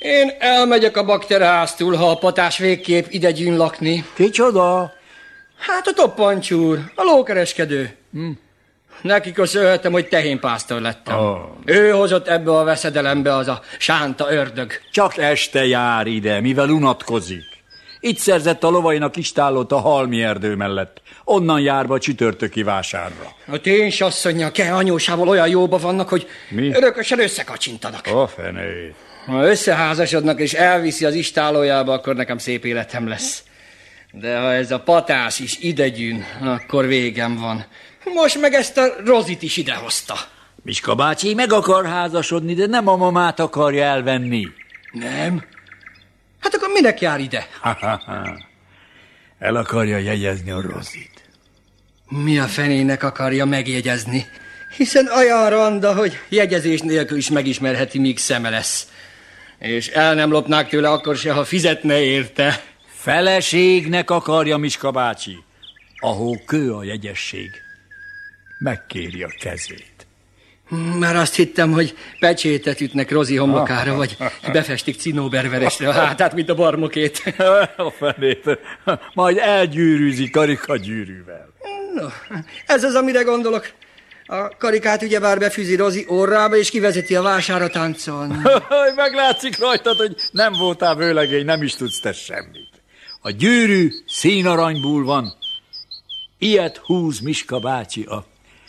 Én elmegyek a bakterháztul, ha a patás végképp ide gyűn lakni. Kicsoda? Hát a toppancsúr, a lókereskedő. Neki köszönhetem, hogy tehénpásztor lettem. Ő hozott ebbe a veszedelembe, az a sánta ördög. Csak este jár ide, mivel unatkozik. Itt szerzett a lovainak istállót a halmi erdő mellett. Onnan jár be a csütörtöki vásárra. A ténysasszonyja, Ke anyósával olyan jóba vannak, hogy örökösen összekacsintanak. A fenét. Ha összeházasodnak és elviszi az istállójába, akkor nekem szép életem lesz. De ha ez a patás is idegyűn, akkor végem van. Most meg ezt a Rozit is idehozta. Miska bácsi meg akar házasodni, de nem a mamát akarja elvenni. Nem? Hát akkor minek jár ide? El akarja jegyezni a Rozit. Mi a fenének akarja megjegyezni? Hiszen olyan randa, hogy jegyezés nélkül is megismerheti, míg szeme lesz. És el nem lopnák tőle akkor se, ha fizetne érte. Feleségnek akarja Miska bácsi. Ahol kő a jegyesség. Megkéri a kezét. Már azt hittem, hogy pecsétet ütnek Rozi homlokára, vagy befestik cinóberveresre a hátát, mint a barmokét. A fenét. Majd elgyűrűzi karikagyűrűvel. No, ez az, amire gondolok. A karikát ugyebár befűzi Rozi orrába, és kivezeti a vásárra táncolni. Meglátszik rajtad, hogy nem voltál vőlegény, nem is tudsz te semmit. A gyűrű színaranyból van. Ilyet húz Miska bácsi a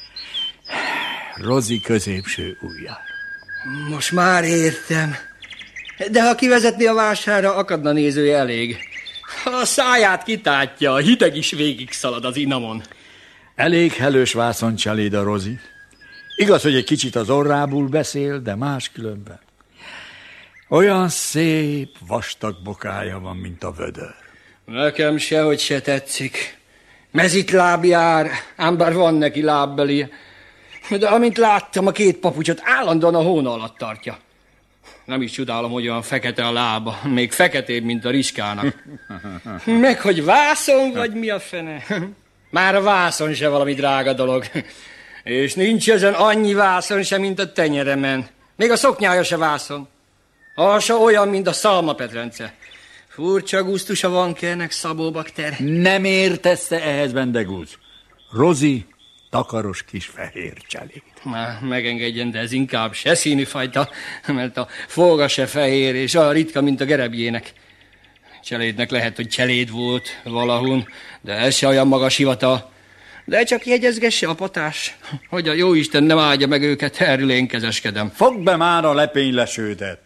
Rozi középső ujjára. Most már értem. De ha kivezetni a vásárra, akadna nézője elég. A száját kitátja, a hideg is végig szalad az inamon. Elég helős vászoncseléd a Rozi. Igaz, hogy egy kicsit az orrából beszél, de máskülönben. Olyan szép, vastag bokája van, mint a vödör. Nekem sehogy se tetszik. Mezitláb jár, ám bár van neki lábbeli. De amint láttam, a két papucsot állandóan a hóna alatt tartja. Nem is csodálom, hogy olyan fekete a lába, még feketébb, mint a riskának. Meg hogy vászon, vagy mi a fene? Már a vászon se valami drága dolog. És nincs ezen annyi vászon se, mint a tenyeremen. Még a szoknyája se vászon. Az se olyan, mint a szalmapetrence. Furcsa gusztusa van Kernek, Szabó bakter. Nem értesz ehhez, Bendegúz. Rozi takaros kis fehér cselét. Már megengedjen, de ez inkább se színű fajta, mert a folga se fehér, és olyan ritka, mint a gerebjének. Cselédnek lehet, hogy cseléd volt valahun, de ez se olyan magas hivatal. De csak jegyezgesse a patás, hogy a jóisten nem áldja meg őket, erről én kezeskedem. Fogd be már a lepénylesődet.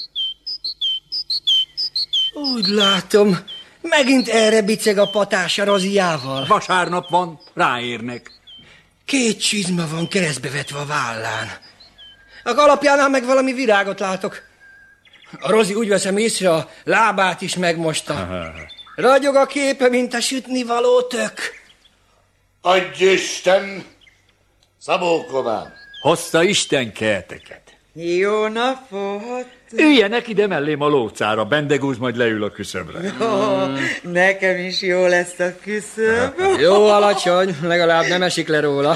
Úgy látom, megint erre biceg a patás a Roziával. Vasárnap van, ráérnek. Két csizma van keresztbe vetve a vállán. A kalapjánál meg valami virágot látok. A Rozi, úgy veszem észre, a lábát is megmosta. Ragyog a képe, mint a sütnivaló tök. Adj Isten, Szabó Komám! Hozta Isten kerteket. Jó napot! Üljenek ide mellém a lócára, Bendegúz majd leül a küszöbre. Nekem is jó lesz a küszöb. Jó alacsony, legalább nem esik le róla.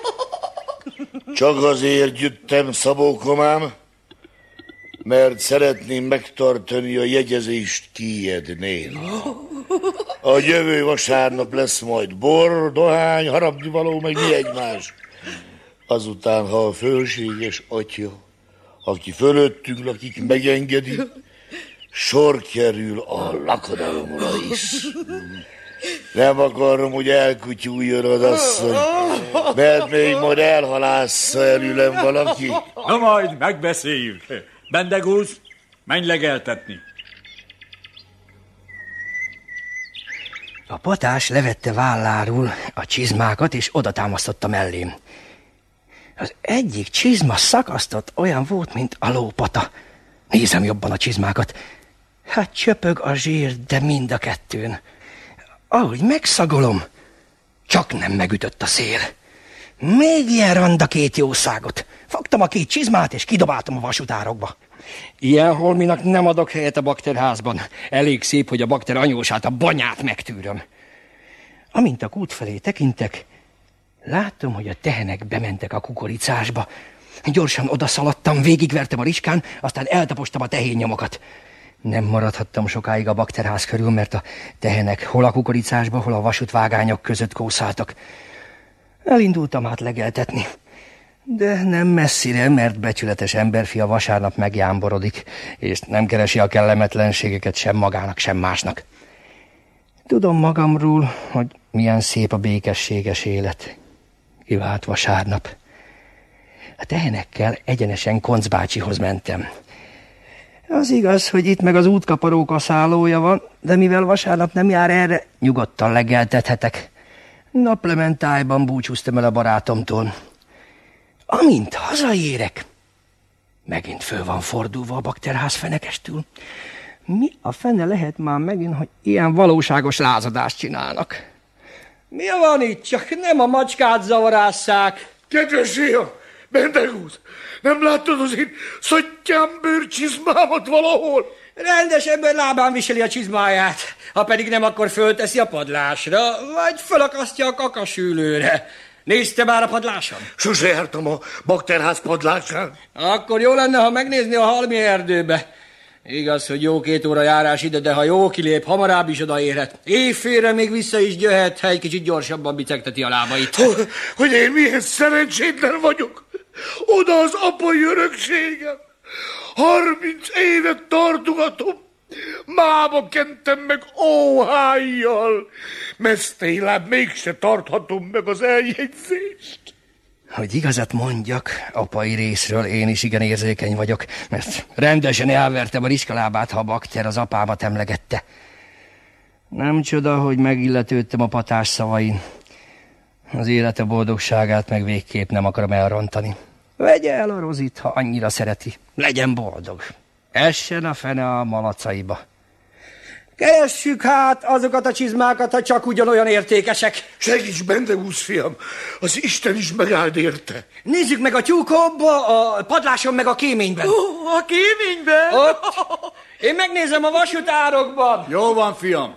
Csak azért jöttem, Szabó Komám, mert szeretném megtartani a jegyezést tiédnél. A jövő vasárnap lesz majd bor, dohány, harapnivaló, meg mi egymás. Azután, ha a fölséges atya, aki fölöttünk lakik, megengedi, sor kerül a lakodalomra is. Nem akarom, hogy elkutyuljon az asszony, mert még majd elhalásza előlem valaki. Na majd megbeszéljük. Bendegúz, menj legeltetni. A patás levette válláról a csizmákat, és oda támasztotta mellém. Az egyik csizma szakasztott, olyan volt, mint a lópata. Nézem jobban a csizmákat. Hát csöpög a zsír, de mind a kettőn. Ahogy megszagolom, csak nem megütött a szél. Még ilyen randa két jószágot. Fogtam a két csizmát, és kidobáltam a vasutárokba. Ilyen holminak nem adok helyet a bakterházban. Elég szép, hogy a bakter anyósát, a banyát megtűröm. Amint a kút felé tekintek, látom, hogy a tehenek bementek a kukoricásba, Gyorsan odaszaladtam, végigvertem a ricskán, aztán eltapostam a tehénnyomokat. Nem maradhattam sokáig a bakterház körül, mert a tehenek hol a kukoricásba, hol a vasútvágányok között kószáltak. Elindultam át legeltetni, de nem messzire, mert becsületes emberfia vasárnap megjámborodik, és nem keresi a kellemetlenségeket sem magának, sem másnak. Tudom magamról, hogy milyen szép a békességes élet. Kivált vasárnap. A tehenekkel egyenesen Koncz bácsihoz mentem. Az igaz, hogy itt meg az útkaparó kaszálója van, de mivel vasárnap nem jár erre, nyugodtan legeltethetek. Naplementájban búcsúztam el a barátomtól. Amint hazaérek, megint föl van fordulva a bakterház fenekestül. Mi a fene lehet már megint, hogy ilyen valóságos lázadást csinálnak? Mi van itt? Csak nem a macskát zavarásszák. Kedves fiam, Bendegúz, nem láttad az én szottyámbőr csizmámat valahol? Rendes ember lábán viseli a csizmáját, ha pedig nem, akkor fölteszi a padlásra, vagy fölakasztja a kakasülőre. Nézte már a padláson? Sose jártam a bakterház padlásán. Akkor jó lenne, ha megnézni a halmi erdőbe. Igaz, hogy jó 2 óra járás ide, de ha jó kilép, hamarabb is odaérhet. Évfélre még vissza is jöhet, ha egy kicsit gyorsabban bicegteti a lábait. Hogy én milyen szerencsétlen vagyok. Oda az apai örökségem. 30 évet tartogatom. Mába kentem meg óhájjal. Mesztéláb mégse tarthatom meg az eljegyzést. Hogy igazat mondjak, apai részről én is igen érzékeny vagyok, mert rendesen elvertem a ricskalábát, ha a bakter az apámat emlegette. Nem csoda, hogy megilletődtem a patás szavain. Az élete boldogságát meg végképp nem akarom elrontani. Vegye el a Rozit, ha annyira szereti. Legyen boldog. Essen a fene a malacaiba. Keressük hát azokat a csizmákat, ha csak ugyanolyan értékesek. Segíts, Bendegúz fiam, az Isten is megáld érte. Nézzük meg a tyúkobba, a padláson meg a kéményben. A kéményben? Ott. Én megnézem a vasútárokban. Jó van, fiam.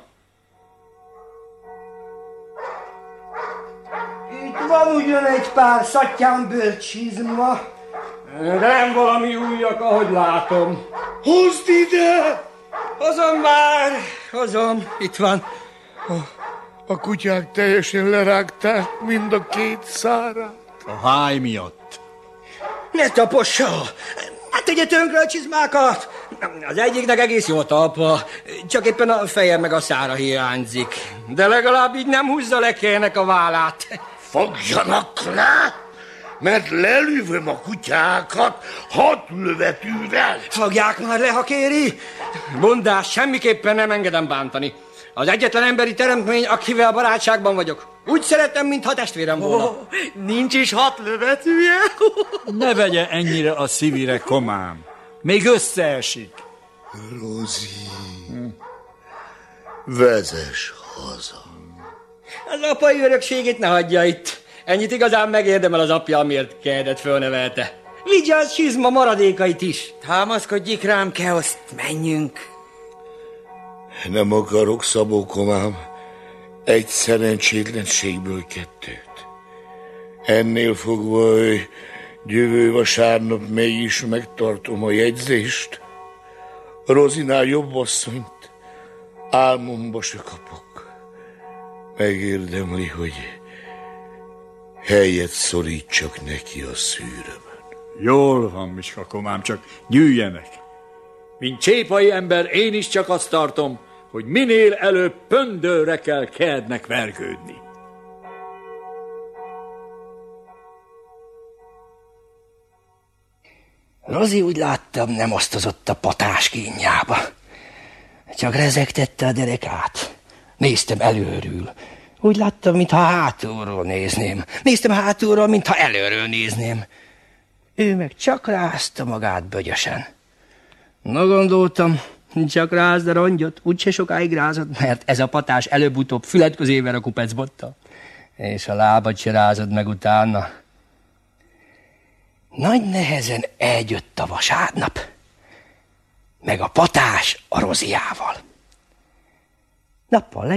Itt van ugyan egy pár szattyánbőr csizma, de nem valami újak, ahogy látom. Hozd ide! Hozom már, hozom, itt van. A kutyák teljesen lerágták mind a 2 szárát. A háj miatt. Ne tapossa! Ne tegye tönkre a csizmákat! Az egyiknek egész jó a talpa, csak éppen a feje meg a szára hiányzik. De legalább így nem húzza le Kérnek a vállát. Fogjanak le, mert lelövöm a kutyákat 6 lövetűvel. Fogják már le, ha kéri. Bundás semmiképpen nem engedem bántani. Az egyetlen emberi teremtmény, akivel barátságban vagyok. Úgy szeretem, mintha testvérem volna. Nincs is 6 lövetűje? Ne vegye ennyire a szívire, komám. Még összeesik. Rozi, vezess haza. Az apai örökségét ne hagyja itt. Ennyit igazán megérdemel az apja, amiért Keedet fölnevelte. Vigye a csizma maradékait is. Támaszkodjék rám, Keoszt, menjünk. Nem akarok, Szabó komám, egy szerencsétlenségből 2. Ennél fogva, hogy jövő vasárnap mégis megtartom a jegyzést. Rozinál jobb asszonyt álmomba se kapok. Megérdemli, hogy helyet szorítsak neki a szűrömön. Jól van, Miska komám, csak gyűjjenek. Mint csépai ember én is csak azt tartom, hogy minél előbb pöndőre kell Keednek vergődni. Rozi, úgy láttam, nem osztozott a patás kínjába. Csak rezegtette a derekát. Néztem előről. Úgy láttam, mintha hátulról nézném. Néztem hátulról, mintha előről nézném. Ő meg csak rázta magát bögyösen. Na, gondoltam, csak rázd a rongyot, úgyse sokáig rázod, mert ez a patás előbb-utóbb füled közével a kupecbotta. És a lábad se rázod meg utána. Nagy nehezen eljött a vasárnap, meg a patás a Roziával. Nappal